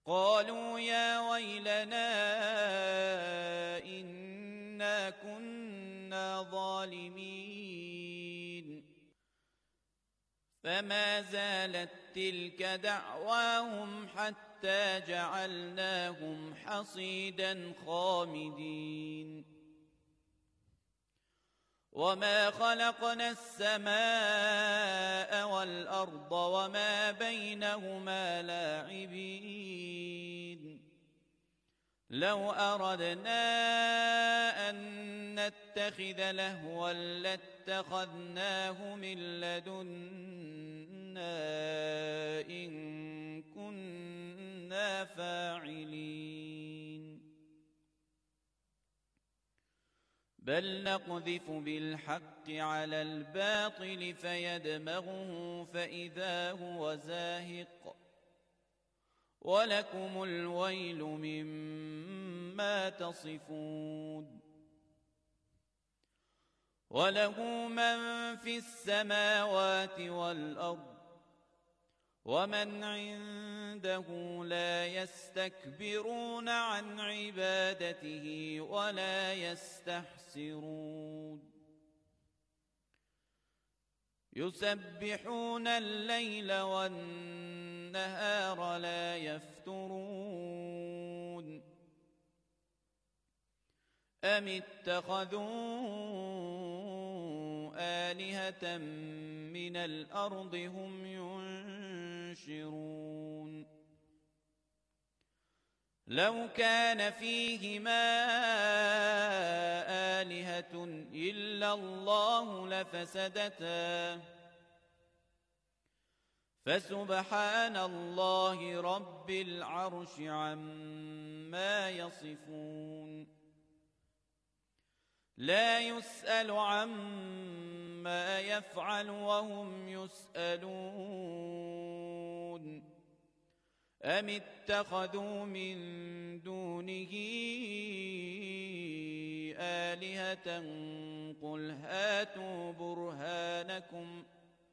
قالوا يا ويلنا إنا كنا ظالمين فما زالت تلك دعواهم حتى جعلناهم حصيدا خامدين وما خلقنا السماء والأرض وما بينهما لاعبين لو أردنا أن نتخذ لهوا لاتخذناه من لدنا إن كنا فاعلين بل نقذف بالحق على الباطل فيدمغه فإذا هو زاهق ولكم الويل مما تصفون وله من في السماوات والأرض ومن عنده لا يستكبرون عن عبادته ولا يستحسرون يسبحون الليل والنهار لا يفترون أم اتخذوا آلهة من الأرض هم ينشرون لو كان فيهما آلهة إلا الله لفسدتا فسبحان الله رب العرش عما يصفون لا يسأل عما يفعل وهم يسألون أم اتخذوا من دونه آلهة قل هاتوا برهانكم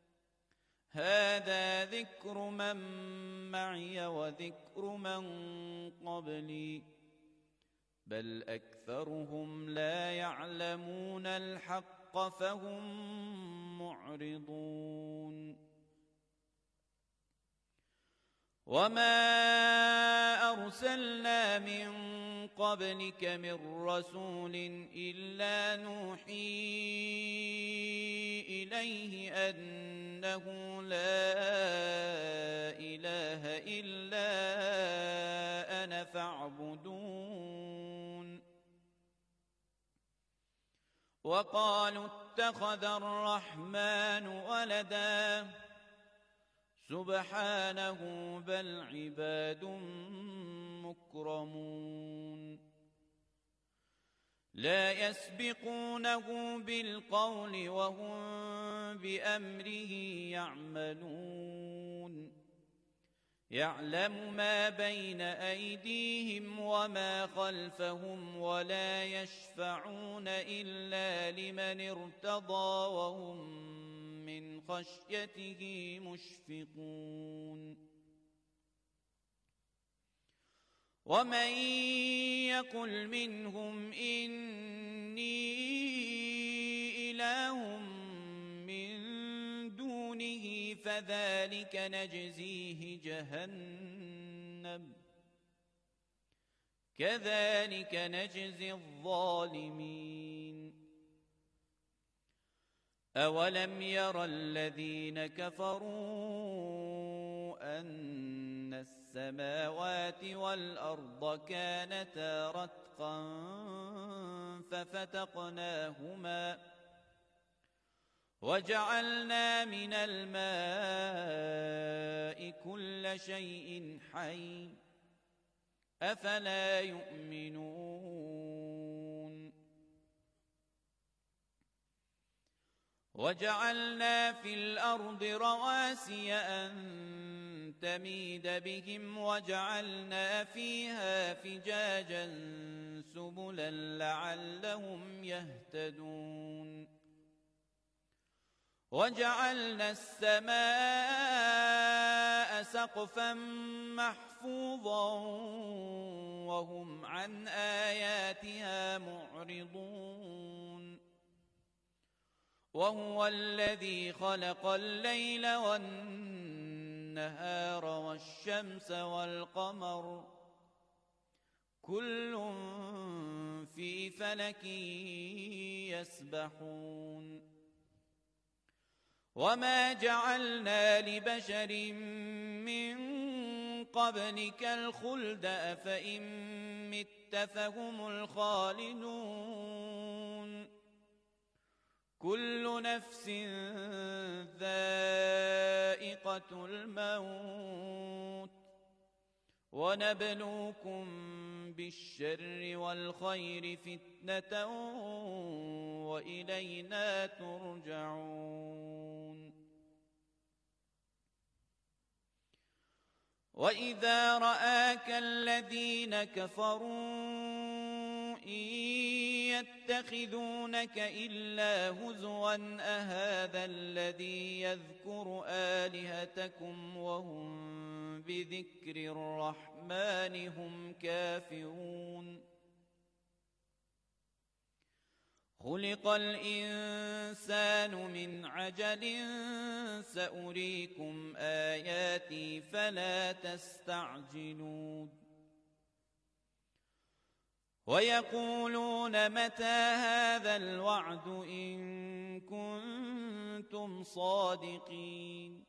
هذا ذكر من معي وذكر من قبلي بل أكثرهم لا يعلمون الحق فهم معرضون وما أرسلنا من قبلك من رسول إلا نوحي إليه أنه لا إله إلا أنا فاعبدون وقالوا اتخذ الرحمن ولدا سبحانه بل عباد مكرمون لا يسبقونه بالقول وهم بأمره يعملون يعلم ما بين أيديهم وما خلفهم ولا يشفعون إلا لمن ارتضى وهم من خشيته مشفقون ومن يقل منهم إني إله من دونه فذلك نجزيه جهنم كذلك نجزي الظالمين أولم ير الذين كفروا أن السماوات والأرض كانتا رتقا ففتقناهما وجعلنا من الماء كل شيء حي أفلا يؤمنون وجعلنا في الأرض رواسي أن تميد بهم وجعلنا فيها فجاجا سبلا لعلهم يهتدون وجعلنا السماء سقفا محفوظا وهم عن آياتها معرضون وهو الذي خلق الليل والنهار والشمس والقمر كل في فلك يسبحون وما جعلنا لبشر من قبلك الخلد أفإن مت فهم الخالدون كل نفس ذائقة الموت ونبلوكم بالشر والخير فتنة وإلينا ترجعون وإذا رآك الذين كفروا إن يتخذونك إلا هزوا أهذا الذي يذكر آلهتكم وهم بذكر الرحمن هم كافرون خلق الإنسان من عجل سأريكم آياتي فلا تستعجلون ويقولون متى هذا الوعد إن كنتم صادقين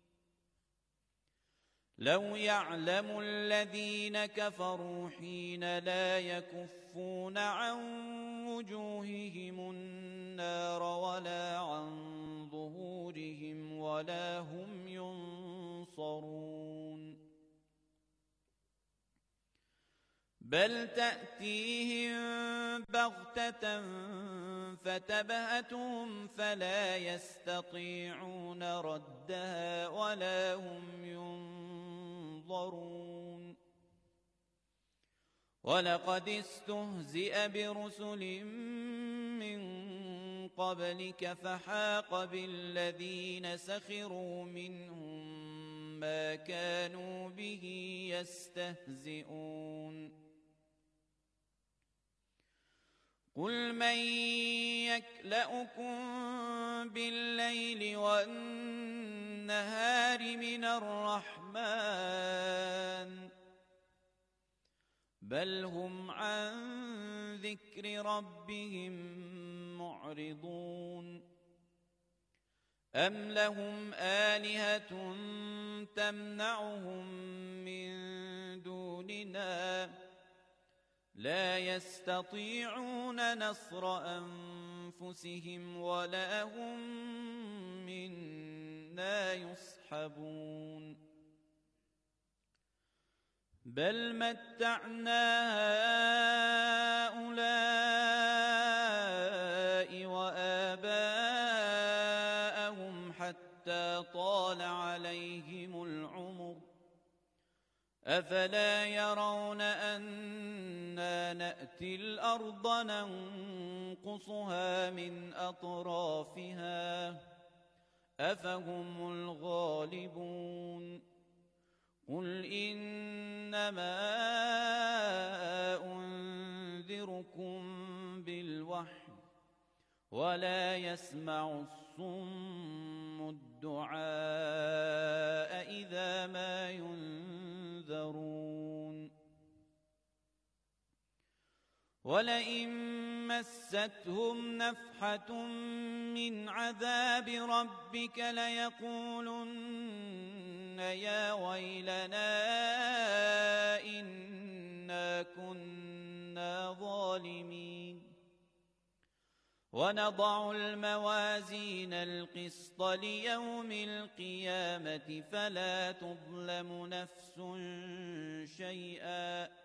لو يعلم الذين كفروا حين لا يكفون عن وجوههم النار ولا عن ظهورهم ولا هم ينصرون بل تأتيهم بغتة فتبهتهم فلا يستطيعون ردها ولا هم ينظرون ولقد استهزئ برسل من قبلك فحاق بالذين سخروا منهم ما كانوا به يستهزئون قل من يكلؤكم بالليل والنهار من الرحمن بل هم عن ذكر ربهم معرضون أم لهم آلهة تمنعهم من دوننا لا يستطيعون نصر أنفسهم ولا هم منا يصحبون بل متعنا هؤلاء وآباءهم حتى طال عليهم العمر أفلا يرون أنا نأتي الأرض ننقصها من أطرافها أفهم الغالبون قل إنما أنذركم بالوحي ولا يسمع الصم الدعاء إذا ما ينذرون ولئن مستهم نفحة من عذاب ربك ليقولن يا ويلنا إنا كنا ظالمين ونضع الموازين القسط ليوم القيامة فلا تظلم نفس شيئا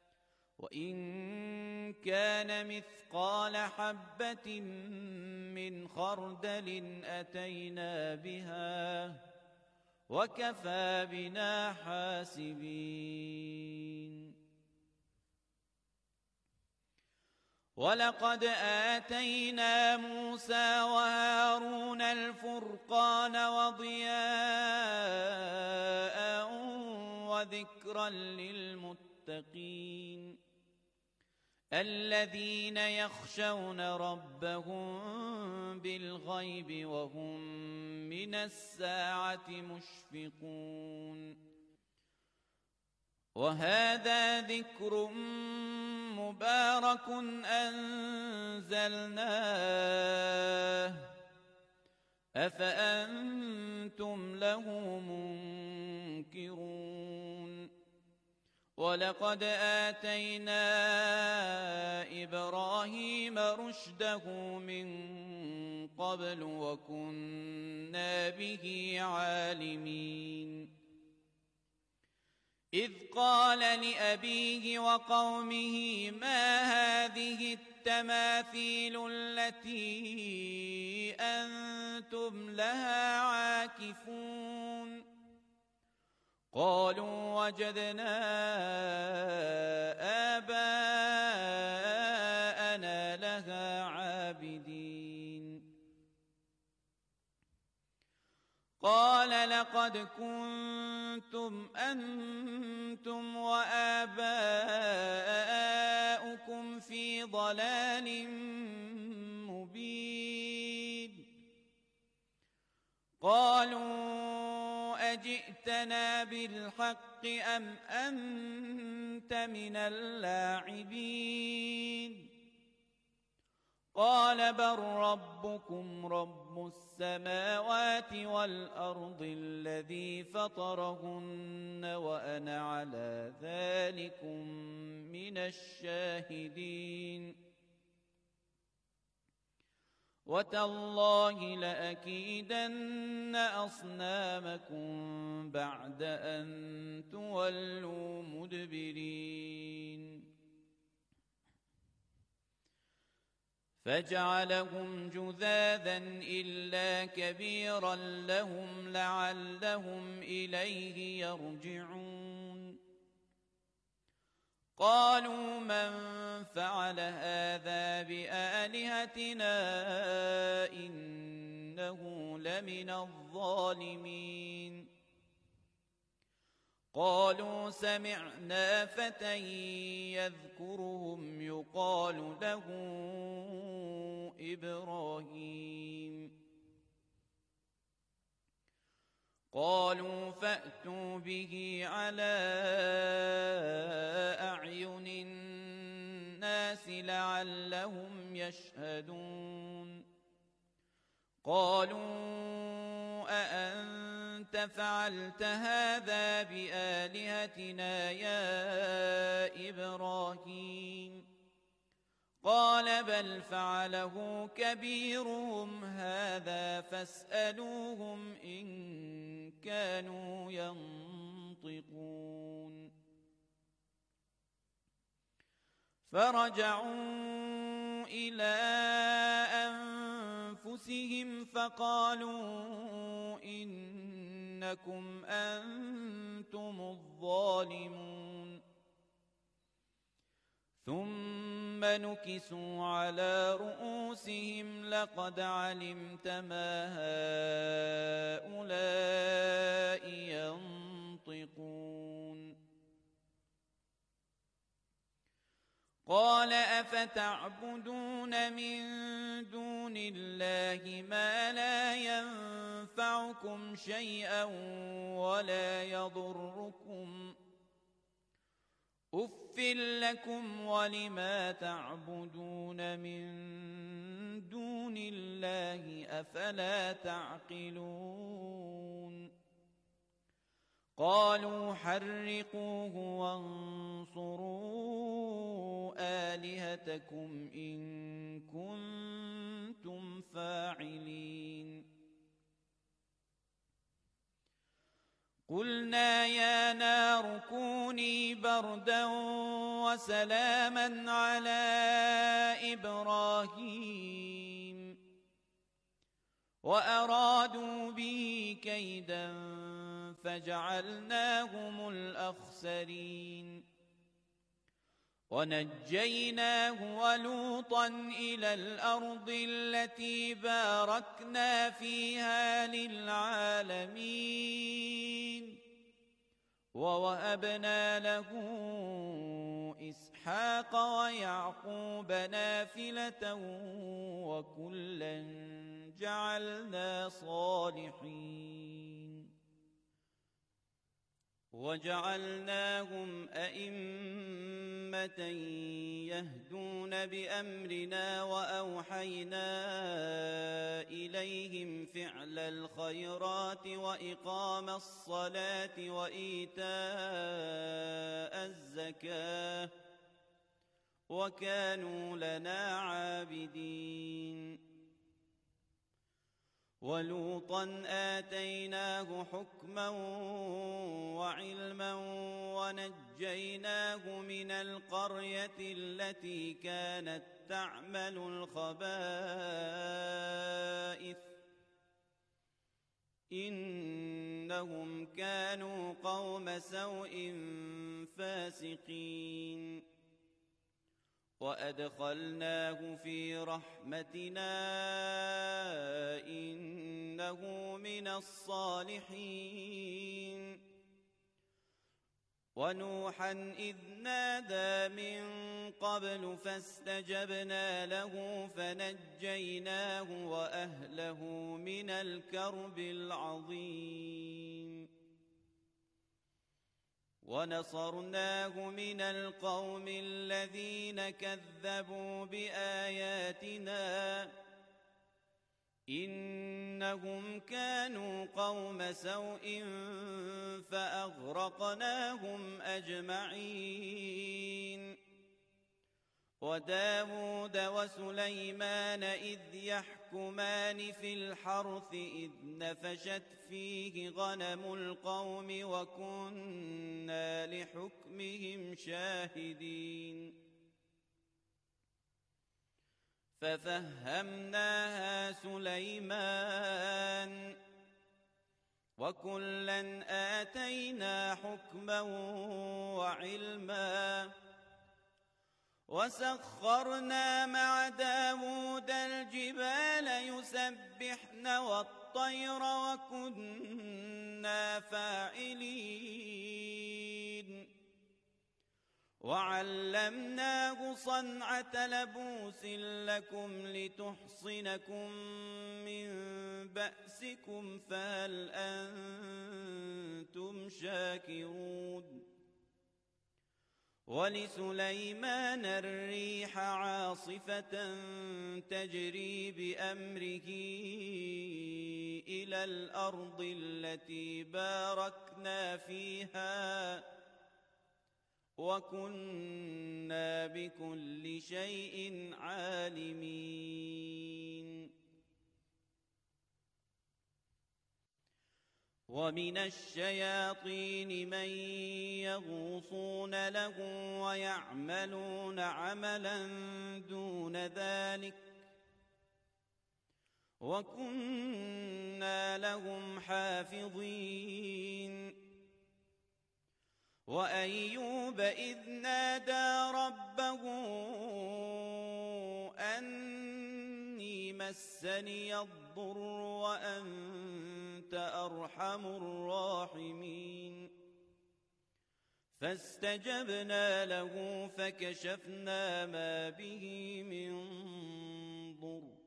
وإن كان مثقال حبة من خردل أتينا بها وكفى بنا حاسبين ولقد آتينا موسى وهارون الفرقان وضياء وذكرا للمتقين الذين يخشون ربهم بالغيب وهم من الساعة مشفقون وهذا ذكر مبارك أنزلناه أفأنتم له منكرون ولقد آتينا إبراهيم رشده من قبل وكنا به عالمين إذ قال لأبيه وقومه ما هذه التماثيل التي أنتم لها عاكفون قالوا وجدنا آباءنا لها عابدين قال لقد كنتم أنتم وآباؤكم في ضلال مبين قالوا أجئتنا بالحق أم أنت من اللاعبين قال بل ربكم رب السماوات والأرض الذي فطرهن وأنا على ذلكم من الشاهدين وتالله لأكيدن أصنامكم بعد أن تولوا مدبرين فجعلهم جذاذا إلا كبيرا لهم لعلهم إليه يرجعون قالوا من فعل هذا بآلهتنا إنه لمن الظالمين قالوا سمعنا فتى يذكرهم يقال له إبراهيم قالوا فأتوا به على أعين الناس لعلهم يشهدون قالوا أأنت فعلت هذا بآلهتنا يا إبراهيم قال بل فعله كبيرهم هذا فاسألوهم إن كانوا ينطقون فرجعوا إلى أنفسهم فقالوا إنكم أنتم الظالمون ثم نكسوا على رؤوسهم لقد علمت ما هؤلاء ينطقون قال أفتعبدون من دون الله ما لا ينفعكم شيئا ولا يضركم أف لكم ولما تعبدون من دون الله أفلا تعقلون قالوا حرقوه وانصروا آلهتكم إن كنتم فاعلين قلنا يا نار كوني بردا وسلاما على إبراهيم وأرادوا به كيدا فجعلناهم الأخسرين ونجيناه ولوطا إلى الأرض التي باركنا فيها للعالمين ووهبنا له إسحاق ويعقوب نافلة وكلا جعلنا صالحين وجعلناهم أئمة يهدون بأمرنا وأوحينا إليهم فعل الخيرات وإقام الصلاة وإيتاء الزكاة وكانوا لنا عابدين ولوطا آتيناه حكما وعلما ونجيناه من القرية التي كانت تعمل الخبائث إنهم كانوا قوم سوء فاسقين وأدخلناه في رحمتنا إنه من الصالحين ونوحا إذ نادى من قبل فاستجبنا له فنجيناه وأهله من الكرب العظيم ونصرناه من القوم الذين كذبوا بآياتنا إنهم كانوا قوم سوء فأغرقناهم أجمعين وداود وسليمان إذ يحكمان في الحرث إذ نفشت فيه غنم القوم وكنا لحكمهم شاهدين ففهمناها سليمان وكلا آتينا حكما وعلما وسخرنا مع داود الجبال يسبحن والطير وكنا فاعلين وعلمناه صنعة لبوس لكم لتحصنكم من بأسكم فهل أنتم شاكرون ولسليمان الريح عاصفة تجري بأمره إلى الأرض التي باركنا فيها وكنا بكل شيء عالمين ومن الشياطين من يغوصون له ويعملون عملا دون ذلك وكنا لهم حافظين وأيوب إذ نادى ربه أني مسني الضر وأنت أرحم الراحمين فاستجبنا له فكشفنا ما به من ضر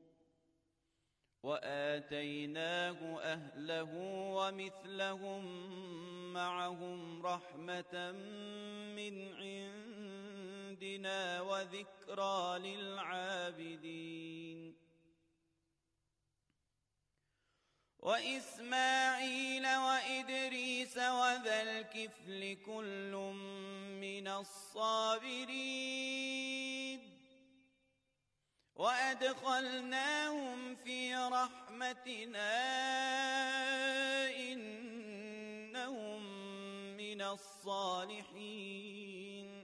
وآتيناه أهله ومثلهم معهم رحمة من عندنا وذكرى للعابدين وإسماعيل وإدريس وذا الكفل كل من الصابرين وأدخلناهم في رحمتنا إنهم من الصالحين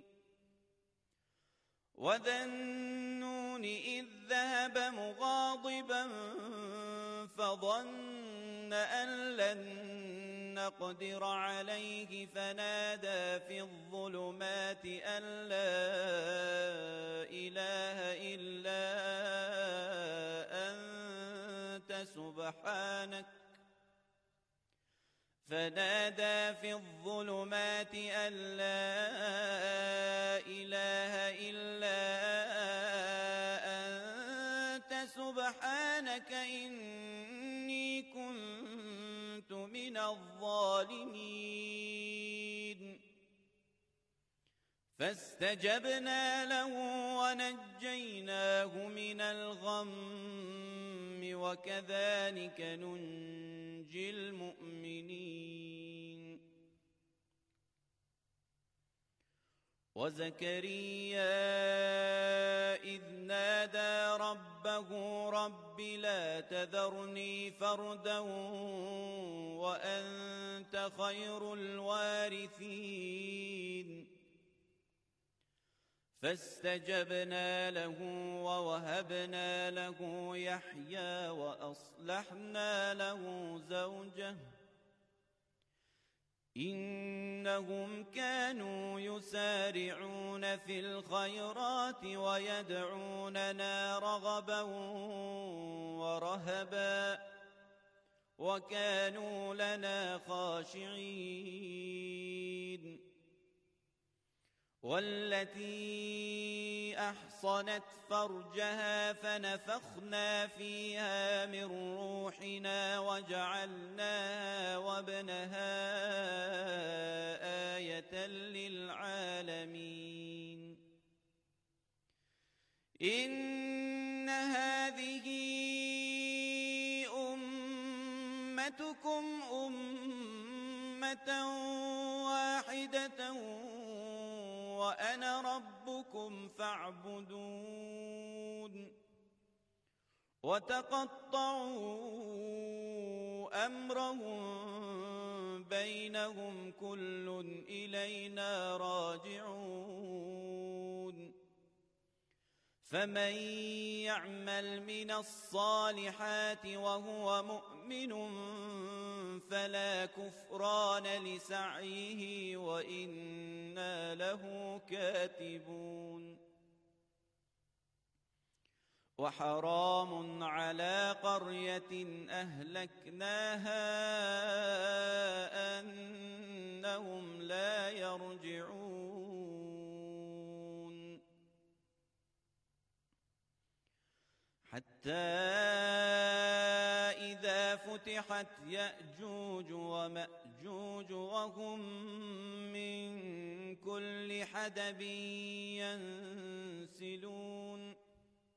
وذا النون إذ ذهب مغاضبا فظن أن لن نقدر عليه فنادى في الظلمات أن لا إله إلا أنت سبحانك إني كنت من الظالمين فاستجبنا له ونجيناه من الغم وكذلك ننجي المؤمنين وزكريا إذ نادى ربه رب لا تذرني فردا وأنت خير الوارثين فاستجبنا له ووهبنا له يحيى وأصلحنا له زوجه إنهم كانوا يسارعون في الخيرات ويدعوننا رغبا ورهبا وكانوا لنا خاشعين والتي أحصنت فرجها فنفخنا فيها من روحنا وجعلناها وابنها آية للعالمين إن هذه أمتكم أمة واحدة وأنا ربكم فاعبدون وتقطعوا أمرهم بينهم كل إلينا راجعون فمن يعمل من الصالحات وهو مؤمن فلا كفران لسعيه وإنا له كاتبون وحرام على قرية أهلكناها أنهم لا يرجعون حتى إذا فتحت يأجوج ومأجوج وهم من كل حدب ينسلون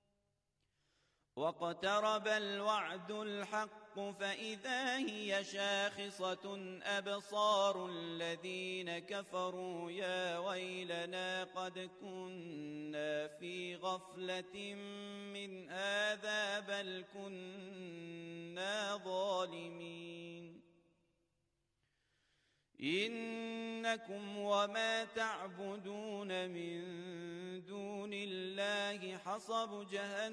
واقترب الوعد الحق فإذا هي شاخصة أبصار الذين كفروا يا ويلنا قد كنا في غفلة من هذا بل كنا ظالمين إنكم وما تعبدون من دون الله حصب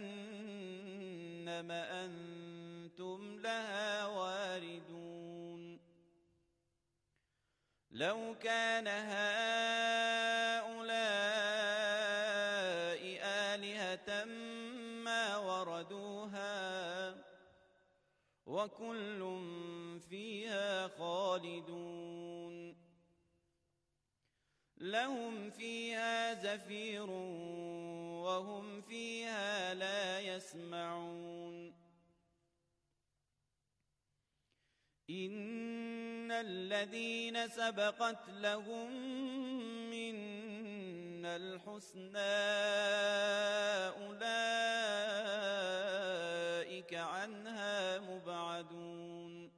جهنم أنتم لها واردون لو كان هؤلاء آلهة ما وردوها وكل فيها خالدون لهم فيها زفير وهم فيها لا يسمعون إن الذين سبقت لهم منا الحسنى أولئك عنها مبعدون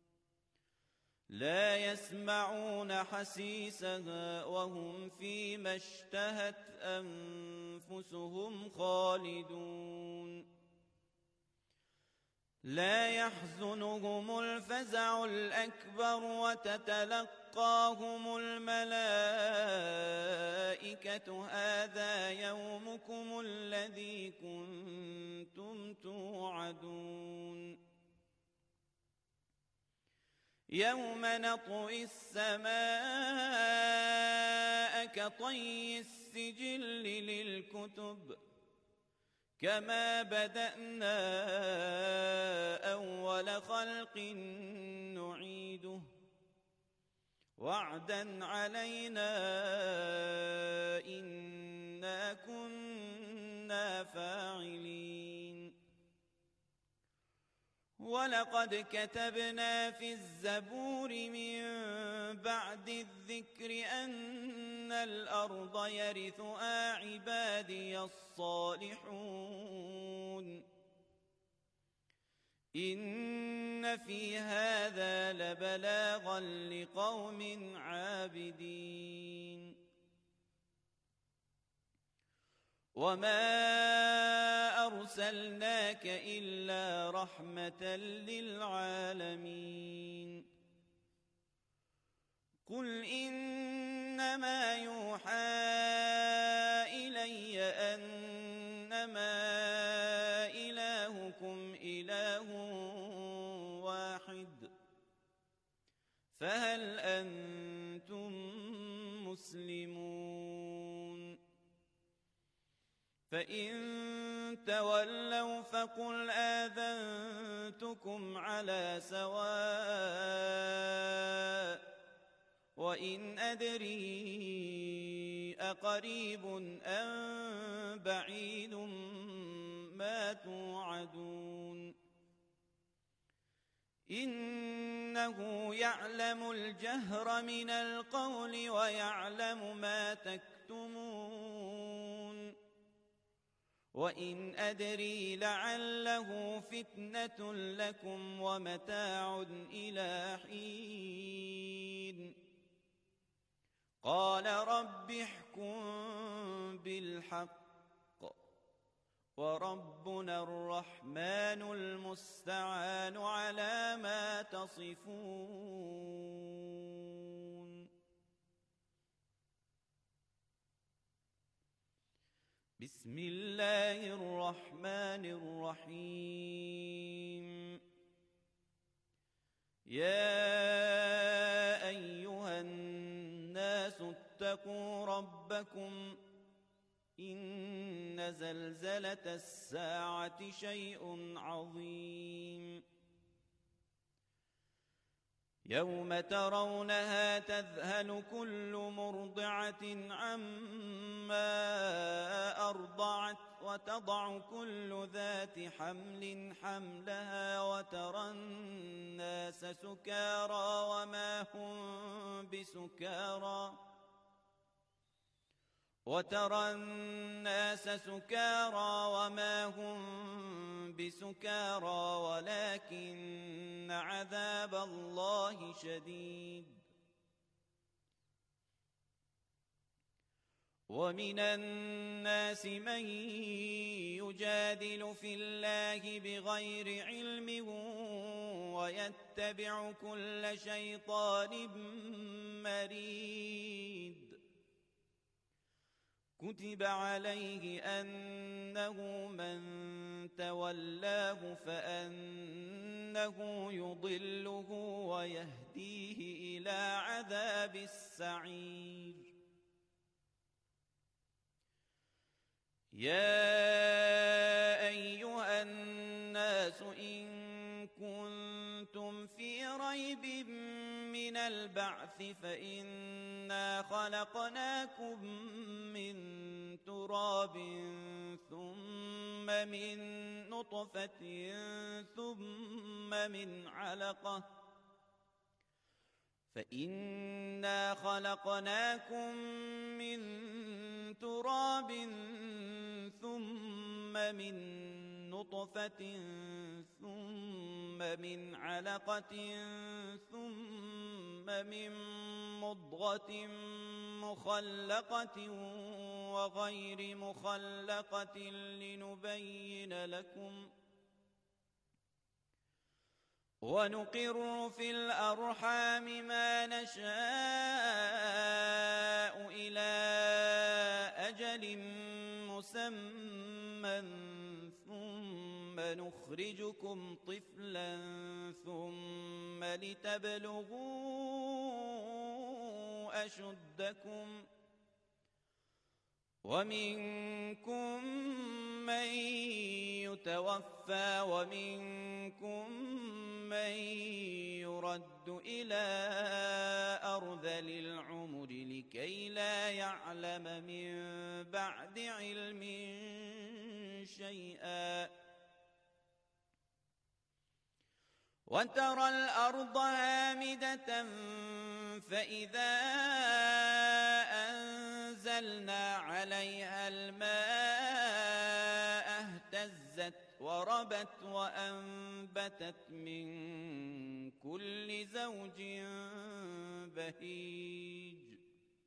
لا يسمعون حسيسها وهم فيما اشتهت أنفسهم خالدون لا يحزنهم الفزع الأكبر وتتلقاهم الملائكة هذا يومكم الذي كنتم توعدون يوم نطوي السماء كطي السجل للكتب كما بدأنا أول خلق نعيده وعدا علينا إنا كنا فاعلين ولقد كتبنا في الزبور من بعد الذكر أن الأرض يرثها عبادي الصالحون إن في هذا لبلاغا لقوم عابدين وما أرسلناك إلا رحمة للعالمين قل إنما يوحى إلي أنما إلهكم إله واحد فهل أنتم مسلمون فإن تولوا فقل آذنتكم على سواء وإن أدري أقريب أم بعيد ما توعدون إنه يعلم الجهر من القول ويعلم ما تكتمون وإن أدري لعله فتنة لكم ومتاع إلى حين قال رب احكم بالحق وربنا الرحمن المستعان على ما تصفون بسم الله الرحمن الرحيم يا أيها الناس اتقوا ربكم إن زلزلة الساعة شيء عظيم يوم ترونها تذهل كل مرضعة عما أرضعت وتضع كل ذات حمل حملها وترى الناس سكارى وما هم بسكارى ولكن عذاب الله شديد ومن الناس من يجادل في الله بغير علم ويتبع كل شيطان مريد كتب عليه أنه من تولاه فأنه يضله ويهديه إلى عذاب السعير يا أيها الناس إن كنتم في ريب من البعث فإنا خلقناكم من تراب ثم من نطفة ثم من علقة فإنا خلقناكم من تراب ثم من نطفة ثم من علقة ثم من مضغة مخلقة وغير مخلقة لنبين لكم ونقر في الأرحام ما نشاء إلى أجل مسمى ثم ثم نخرجكم طفلا ثم لتبلغوا أشدكم ومنكم من يتوفى ومنكم من يرد إلى أرذل العمر لكي لا يعلم من بعد علم شيئا وترى الأرض هامدة فإذا أنزلنا عليها الماء اهتزت وربت وأنبتت من كل زوج بهيج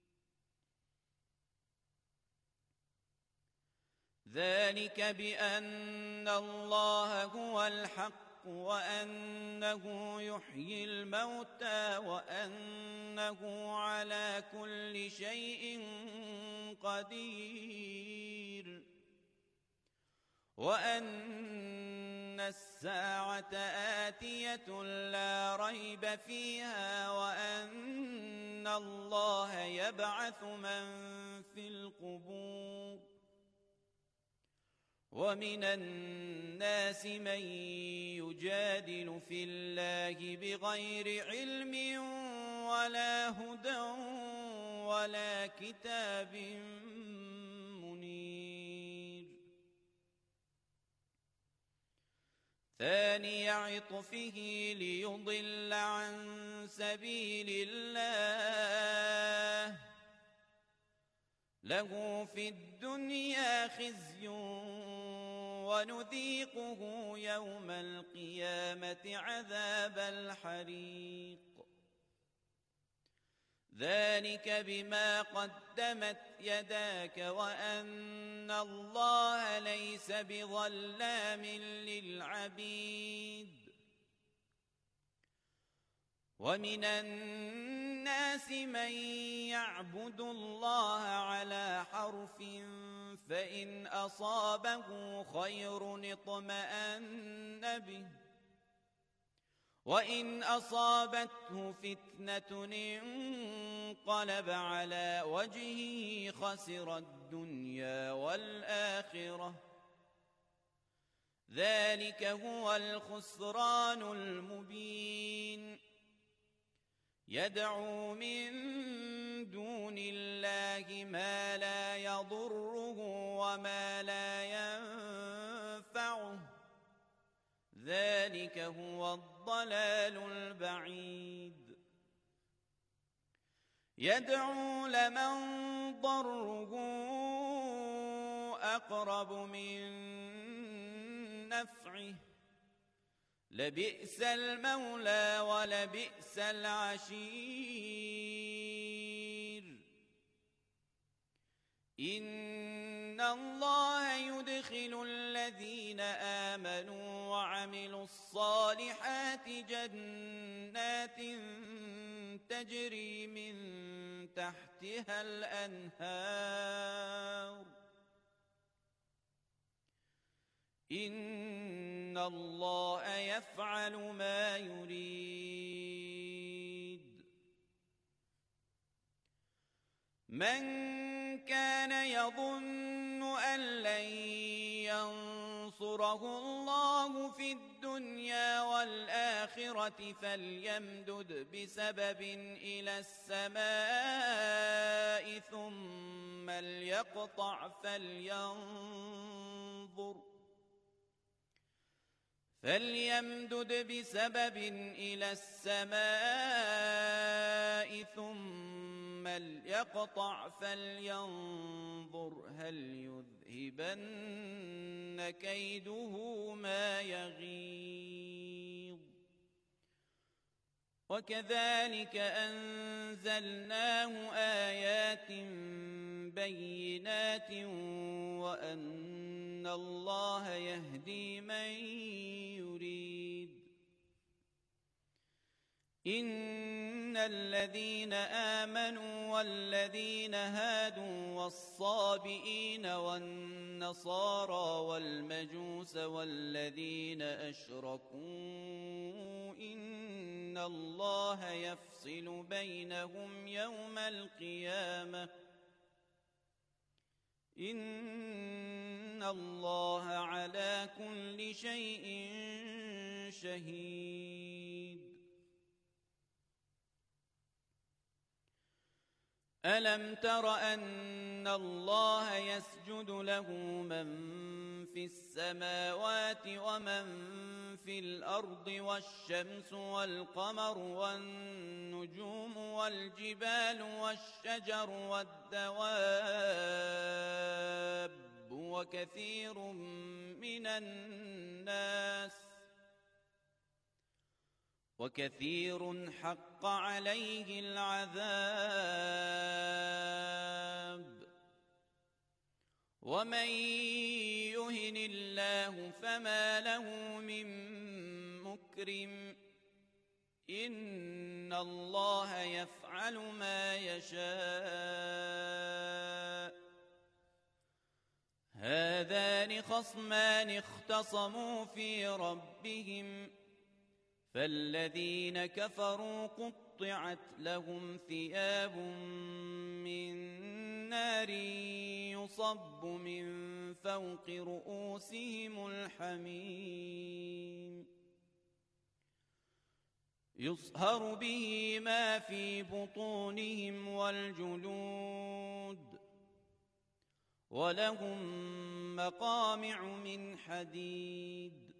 ذلك بأن الله هو الحق وأنه يحيي الموتى وأنه على كل شيء قدير وأن الساعة آتية لا ريب فيها وأن الله يبعث من في القبور ومن الناس من يجادل في الله بغير علم ولا هدى ولا كتاب منير ثاني عطفه ليضل عن سبيل الله له في الدنيا خزي ونذيقه يوم القيامة عذاب الحريق ذلك بما قدمت يداك وأن الله ليس بظلام للعبيد ومن الناس من يعبد الله على حرف فإن أصابه خير اطمأن به وإن أصابته فتنة انقلب على وجهه خسر الدنيا والآخرة ذلك هو الخسران المبين يدعو من دون الله ما لا يضره وما لا ينفعه ذلك هو الضلال البعيد يدعو لمن ضره أقرب من نفعه لبئس المولى ولبئس العشير إن الله يدخل الذين آمنوا وعملوا الصالحات جنات تجري من تحتها الأنهار إن الله يفعل ما يريد من كان يظن أن لن ينصره الله في الدنيا والآخرة فليمدد بسبب إلى السماء ثم ليقطع فليمدد بسبب إلى السماء ثم ليقطع فلينظر هل يذهبن كيده ما يغيظ وكذلك أنزلناه آيات بينات وأن الله يهدي من يريد إن الذين آمنوا والذين هادوا والصابئين والنصارى والمجوس والذين أشركوا إن الله يفصل بينهم يوم القيامة إن الله على كل شيء شهيد. ألم تر أن الله يسجد له من في السماوات ومن في الأرض والشمس والقمر والنجوم والجبال والشجر والدواب وكثير من الناس وكثير حق عليه العذاب ومن يهن الله فما له من مكرم إن الله يفعل ما يشاء. هذان خصمان اختصموا في ربهم فالذين كفروا قطعت لهم ثياب من نار يصب من فوق رؤوسهم الحميم يصهر به ما في بطونهم والجلود ولهم مقامع من حديد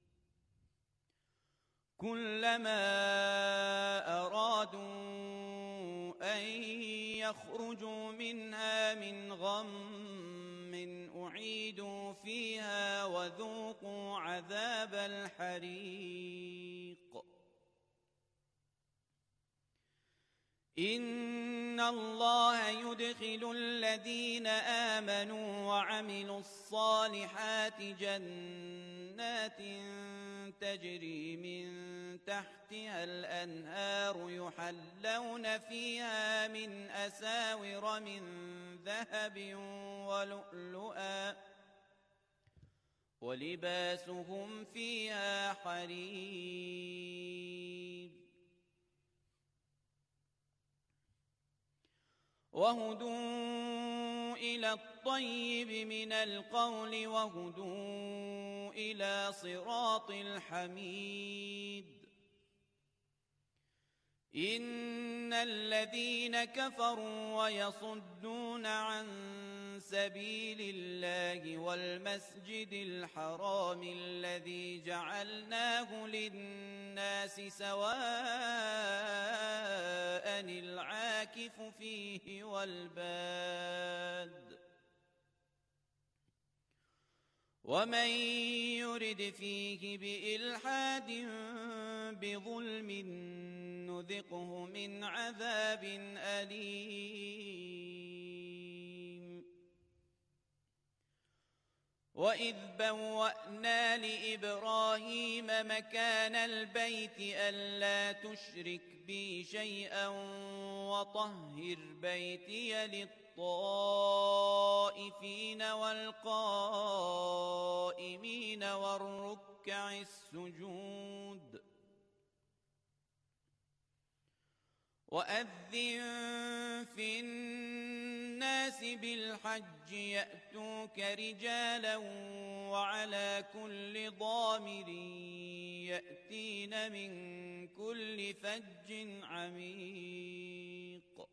كلما أرادوا أن يخرجوا منها من غم أعيدوا فيها وذوقوا عذاب الحريق إن الله يدخل الذين آمنوا وعملوا الصالحات جنات تجري من تحتها الأنهار يحلون فيها من أساور من ذهب ولؤلؤا ولباسهم فيها حرير وهدوا إلى الطيب من القول وهدوا إلى صراط الحميد إن الذين كفروا ويصدون عن سبيل الله والمسجد الحرام الذي جعلناه للناس سواء العاكف فيه والباد ومن يرد فيه بإلحاد بظلم نذقه من عذاب أليم وإذ بوأنا لإبراهيم مكان البيت ألا تشرك بي شيئا وطهر بيتي للطائفين والقائمين والركع السجود وأذن في الناس بالحج يأتوك رجالا وعلى كل ضامر يأتين من كل فج عميق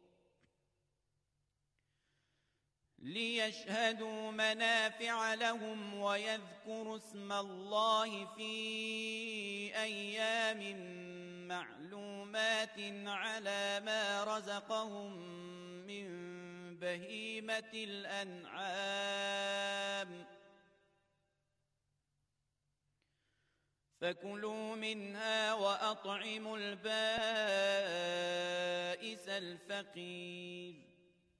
ليشهدوا منافع لهم ويذكروا اسم الله في أيام معلومات على ما رزقهم من بهيمة الأنعام فكلوا منها وأطعموا البائس الفقير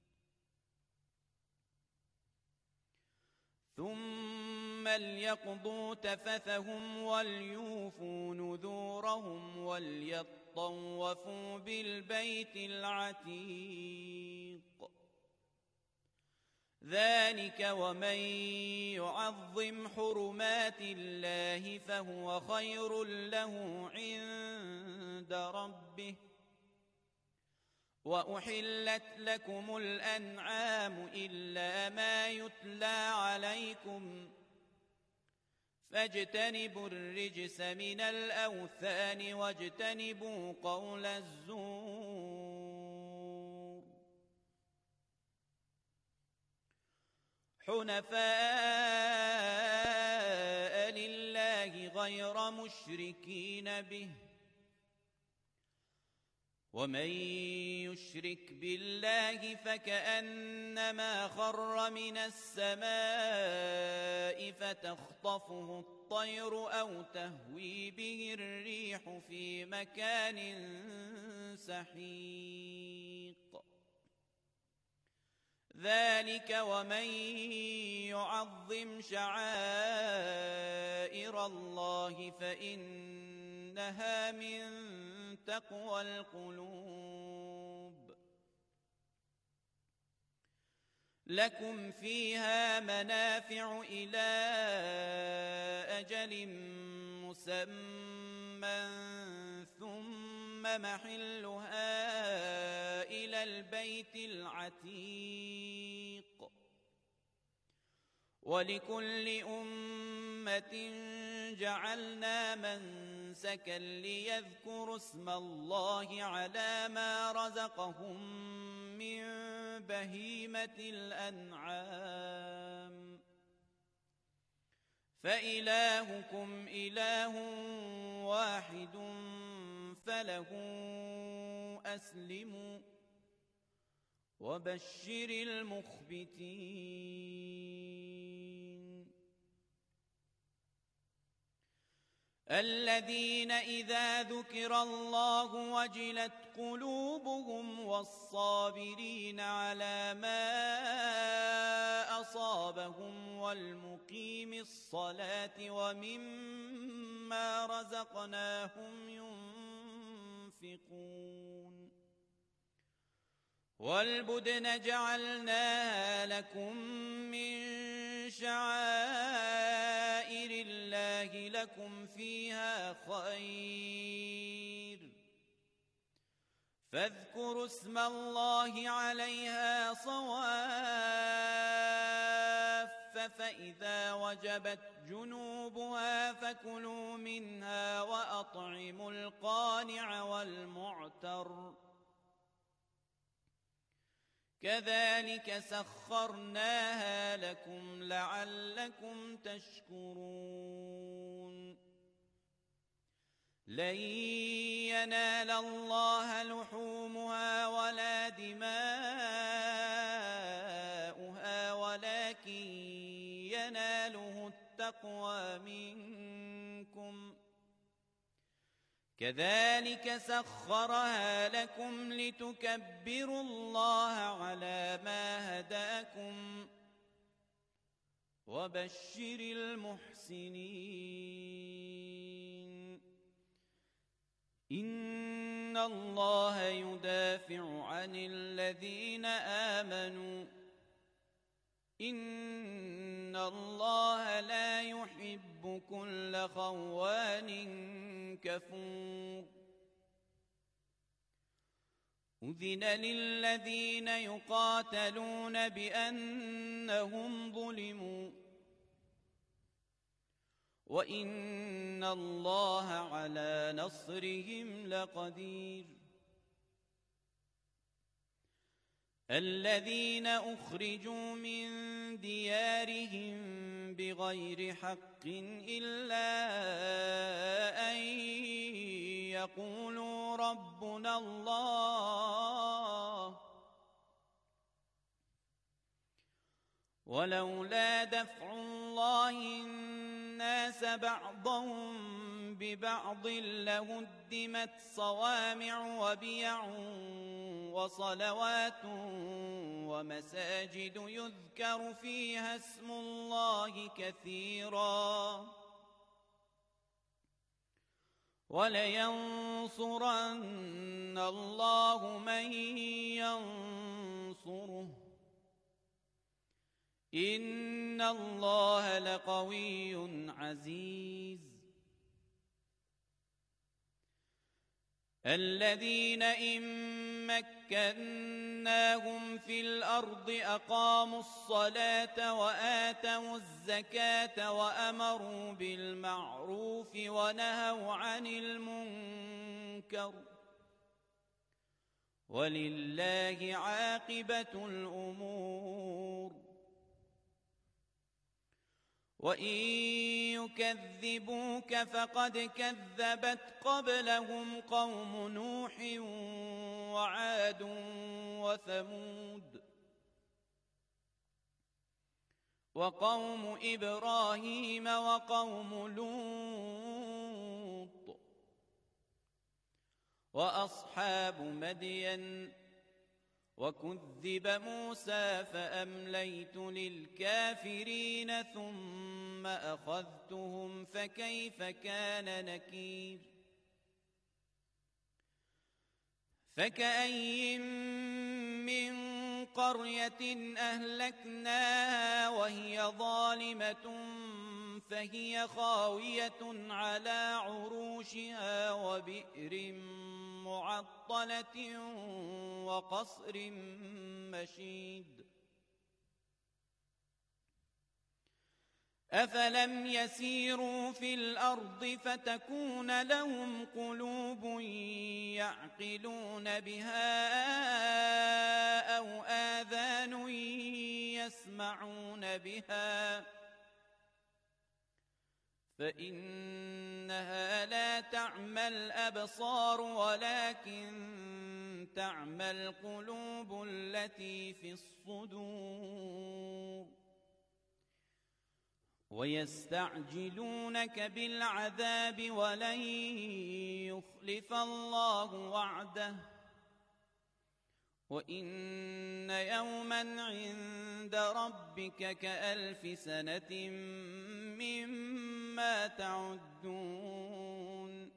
ثم ليقضوا تفثهم وليوفوا نذورهم وليطلبوا وليطوفوا بالبيت العتيق. ذلك ومن يعظم حرمات الله فهو خير له عند ربه. وأحلت لكم الأنعام إلا ما يتلى عليكم فاجتنبوا الرجس من الأوثان واجتنبوا قول الزور. حنفاء لله غير مشركين به. ومن يشرك بالله فكأنما خر من السماء فتخطفه الطير أو تهوي به الريح في مكان سحيق. ذلك ومن يعظم شعائر الله فإنها من تقوى القلوب. لكم فيها منافع إلى أجل مسمى ثم محلها إلى البيت العتيق. ولكل أمة جعلنا منسكا ليذكروا اسم الله على ما رزقهم من بهيمة الأنعام فإلهكم إله واحد فله أسلموا وبشر المخبتين. الذين إذا ذكر الله وجلت قلوبهم والصابرين على ما أصابهم والمقيم الصلاة ومما رزقناهم ينفقون. والبدن جعلناها لكم من شعائر الله لكم فيها خير فاذكروا اسم الله عليها صواف فإذا وجبت جنوبها فكلوا منها وأطعموا القانع والمعتر كذلك سخرناها لكم لعلكم تشكرون. لن ينال الله لحومها ولا دماؤها ولكن يناله التقوى منكم كذلك سخرها لكم لتكبروا الله على ما هداكم وبشر المحسنين. إن الله يدافع عن الذين آمنوا إن الله لا يحب كل خوان كفور. أذن للذين يقاتلون بأنهم ظلموا وإن الله على نصرهم لقدير. الذين أخرجوا من ديارهم بغير حق إلا أن يقولوا ربنا الله ولولا دفع الله الناس بعضهم ببعض لهدمت صوامع وبيع وصلوات ومساجد يذكر فيها اسم الله كثيرا وَلَيَنصُرَنَّ اللَّهُ مَن يَنصُرُهُ ۗ إِنَّ اللَّهَ لَقَوِيٌّ عَزِيزٌ. الَّذِينَ إِن مَّكَّنَّاهُمْ فِي الْأَرْضِ أَقَامُوا الصَّلَاةَ وَآتَوُا الزَّكَاةَ وَأَمَرُوا بِالْمَعْرُوفِ وَنَهَوْا عَنِ الْمُنكَرِ ۗ وَلِلَّهِ عَاقِبَةُ الْأُمُورِ. وَإِن يُكَذِّبُوكَ فَقَدْ كَذَّبَتْ قَبْلَهُمْ قَوْمُ نُوحٍ وَعَادٌ وَثَمُودُ وَقَوْمُ إِبْرَاهِيمَ وَقَوْمُ لُوطٍ وَأَصْحَابُ مَدْيَنَ. وَكُذِّبَ مُوسَى فَأَمْلَيْتُ لِلْكَافِرِينَ ثُمَّ أَخَذْتُهُمْ فَكَيْفَ كَانَ نَكِيرِ. فَكَأَيِّن مِّن قَرْيَةٍ أَهْلَكْنَاهَا وَهِيَ ظَالِمَةٌ فَهِيَ خَاوِيَةٌ عَلَى عُرُوشِهَا وَبِئْرٍ مُّعَطَّلَةٍ وَقَصْرٍ مَّشِيدٍ. أَفَلَمْ يَسِيرُوا فِي الْأَرْضِ فَتَكُونَ لَهُمْ قُلُوبٌ يَعْقِلُونَ بِهَا أَوْ آذَانٌ يَسْمَعُونَ بِهَا ۖ فإنها لا تعمى الأبصار ولكن تعمى القلوب التي في الصدور. ويستعجلونك بالعذاب ولن يخلف الله وعده وإن يوما عند ربك كألف سنة مما تعدون.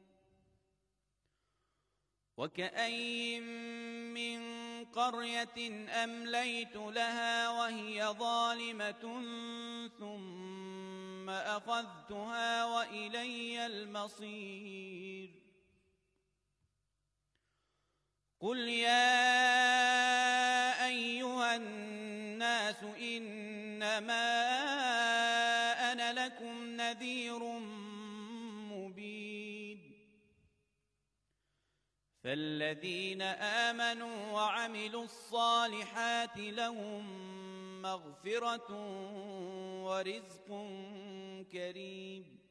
وكأين من قرية أمليت لها وهي ظالمة ثم أخذتها وإلي المصير. قل يا أيها الناس إنما أنا لكم نذير مبين. فالذين آمنوا وعملوا الصالحات لهم مغفرة ورزق كريم.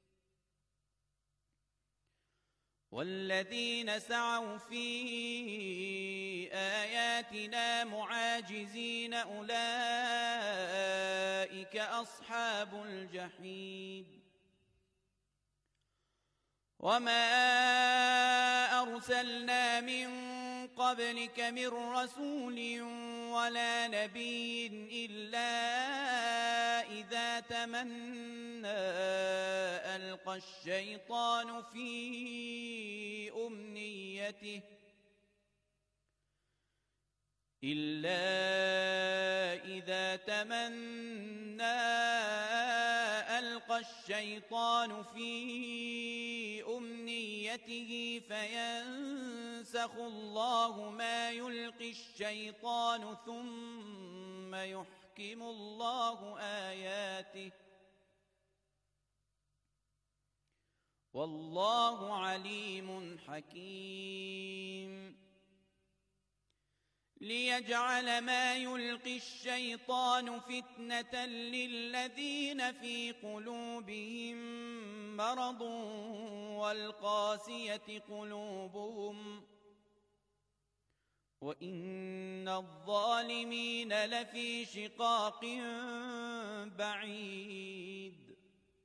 والذين سعوا في آياتنا معاجزين أولئك أصحاب الجحيم. وما أرسلنا من قبلك من رسول ولا نبي إلا إذا تمنى ألقى الشيطان في أمنيته فينسخ الله ما يلقي الشيطان ثم يحكم الله آياته والله عليم حكيم. ليجعل ما يلقي الشيطان فتنة للذين في قلوبهم مرض والقاسية قلوبهم وإن الظالمين لفي شقاق بعيد.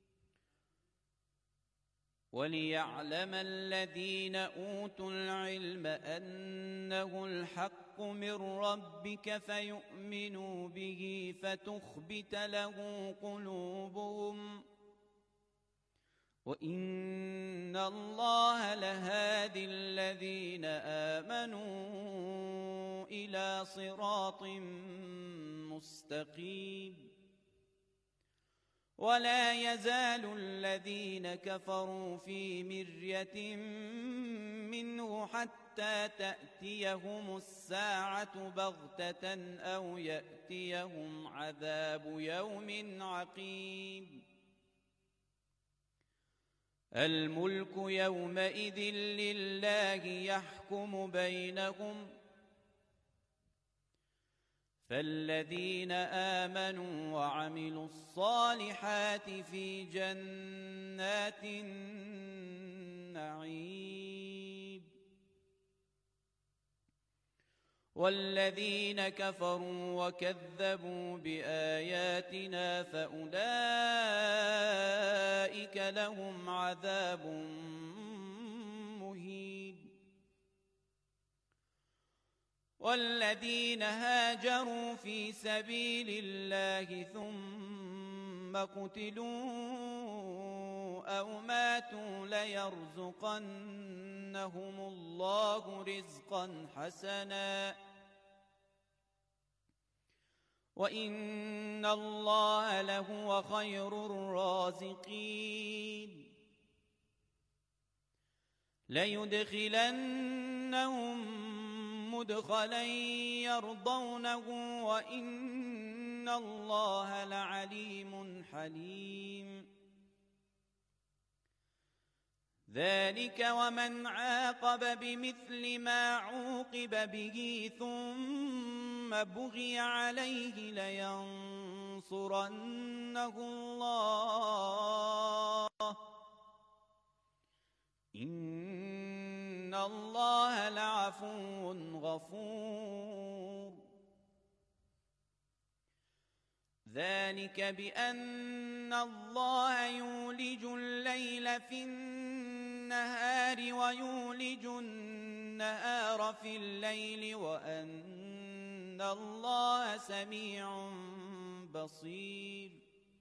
وليعلم الذين أوتوا العلم أنه الحق من ربك فيؤمنوا به فتخبت له قلوبهم وإن الله لهادي الذين آمنوا إلى صراط مستقيم. ولا يزال الذين كفروا في مرية منه حتى تأتيهم الساعة بغتة أو يأتيهم عذاب يوم عقيم. الملك يومئذ لله يحكم بينهم، فالذين آمنوا وعملوا الصالحات في جنات النعيم، والذين كفروا وكذبوا بآياتنا فأولئك لهم عذاب مهين. والذين هاجروا في سبيل الله ثم قتلوا أو ماتوا ليرزقنهم الله رزقا حسنا وإن الله لهو خير الرازقين. ليدخلنهم مدخلا يرضونه وإن الله لعليم حليم. ذلك ومن عاقب بمثل ما عوقب به ثم بغي عليه لينصرنه الله إن الله لعفو غفور. ذلك بأن الله يولج الليل في النهار ويولج النهار في الليل وأن الله سميع بصير.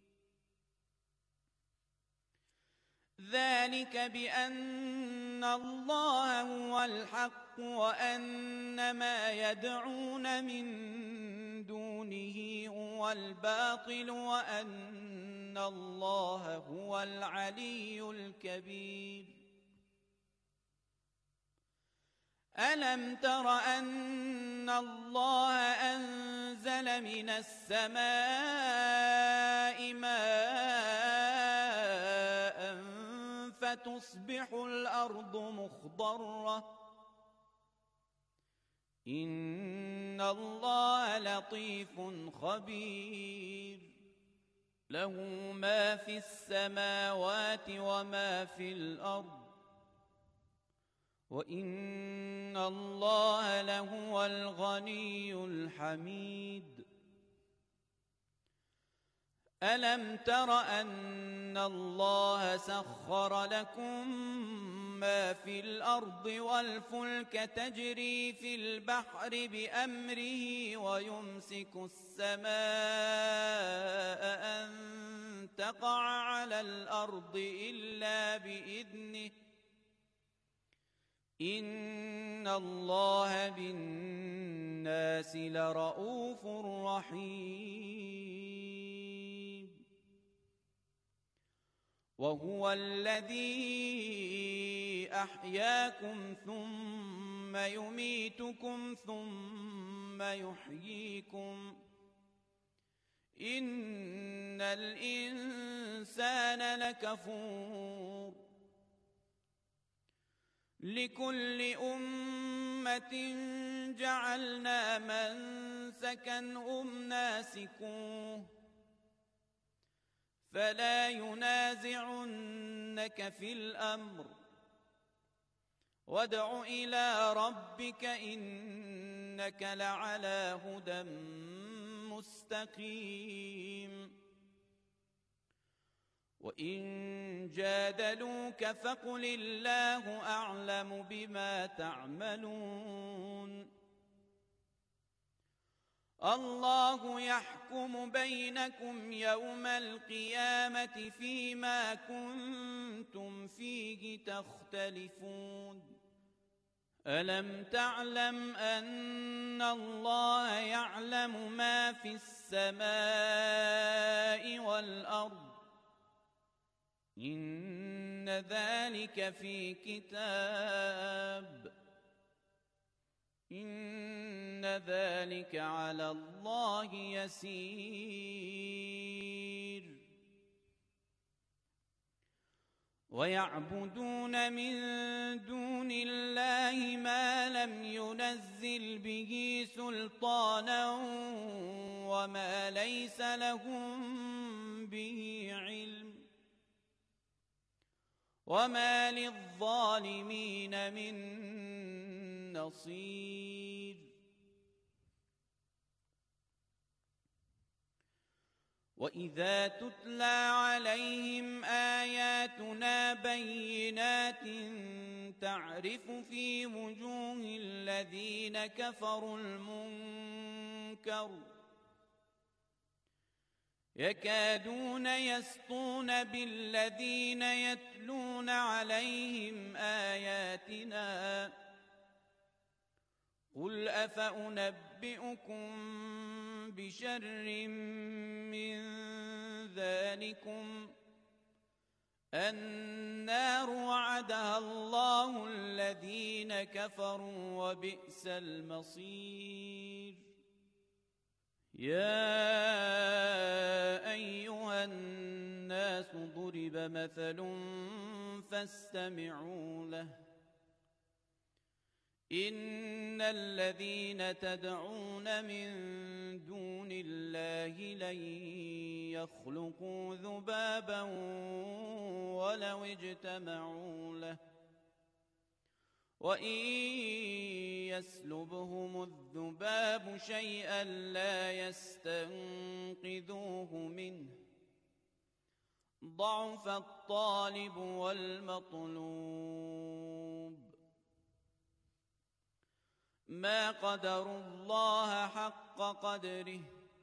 ذلك بأن الله هو الحق وأن ما يدعون من دونه هو الباطل وأن الله هو العلي الكبير. ألم تر أن الله أنزل من السماء ماء فتصبح الأرض مخضرة إن الله لطيف خبير. له ما في السماوات وما في الأرض وإن الله لهو الغني الحميد. ألم تر أن الله سخر لكم ما في الأرض والفلك تجري في البحر بأمره ويمسك السماء أن تقع على الأرض إلا بإذنه إن الله بالناس لرءوف رحيم. وهو الذي أحياكم ثم يميتكم ثم يحييكم إن الإنسان لكفور. لكل أمة جعلنا منسكا هم ناسكوه فلا ينازعنك في الأمر وادع إلى ربك إنك لعلى هدى مستقيم. وإن جادلوك فقل الله أعلم بما تعملون الله يحكم بينكم يوم القيامة فيما كنتم فيه تختلفون ألم تعلم أن الله يعلم ما في السماء والأرض إن ذلك في كتاب إن ذلك على الله يسير ويعبدون من دون الله ما لم ينزل به سلطانا وما ليس لهم به علم وما للظالمين من نصير وإذا تتلى عليهم آياتنا بينات تعرف في وجوه الذين كفروا المنكر يكادون يسطون بالذين يتلون عليهم آياتنا قل أفأنبئكم بشر من ذلكم النار وعدها الله الذين كفروا وبئس المصير يا أيها الناس ضرب مثل فاستمعوا له إن الذين تدعون من دون الله لن يخلقوا ذبابا ولو اجتمعوا له وإن يسلبهم الذباب شيئا لا يستنقذوه منه ضعف الطالب والمطلوب ما قدروا الله حق قدره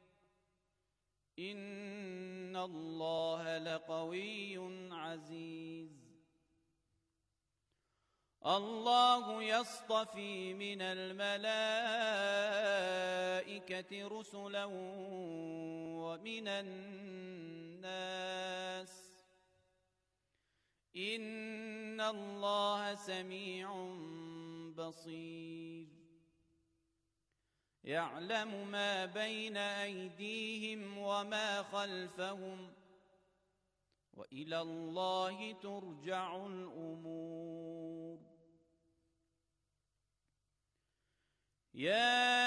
إن الله لقوي عزيز الله يصطفي من الملائكة رسلا ومن الناس إن الله سميع بصير يعلم ما بين أيديهم وما خلفهم وإلى الله ترجع الأمور يا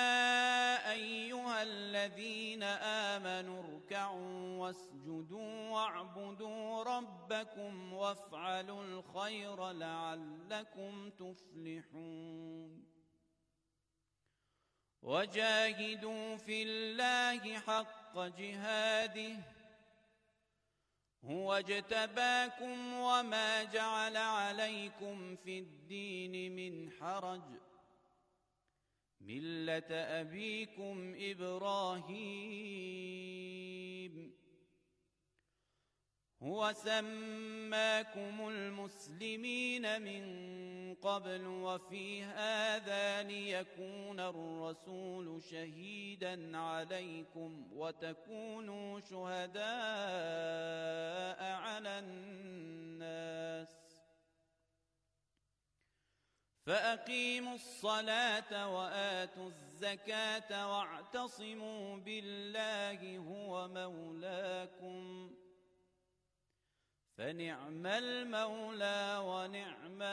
أيها الذين آمنوا اركعوا واسجدوا واعبدوا ربكم وافعلوا الخير لعلكم تفلحون وجاهدوا في الله حق جهاده هو اجتباكم وما جعل عليكم في الدين من حرج ملة أبيكم إبراهيم هو سماكم المسلمين من قبل وفي هذا ليكون الرسول شهيدا عليكم وتكونوا شهداء على الناس فأقيموا الصلاة وآتوا الزكاة واعتصموا بالله هو مولاكم فنعم المولى ونعم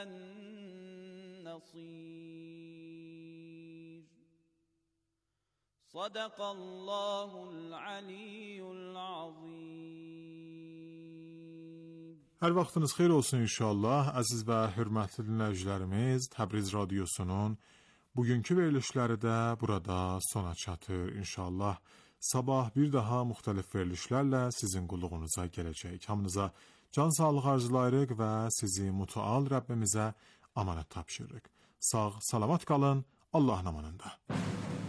النصير صدق الله العلي العظيم. Hər vaxtınız xeyir olsun inşallah. Əziz və hörmətli dinləyicilərimiz, Təbriz Radiosunun bugünkü verilişləri də burada sona çatır inşallah. Sabah bir daha müxtəlif verilişlərlə sizin qulluğunuza gələcək. Hamınıza can sağlıq arzulayırıq və sizi mütəal Rəbbimizə amanət tapşırırıq. Sağ, salamat qalın, Allahın amanında.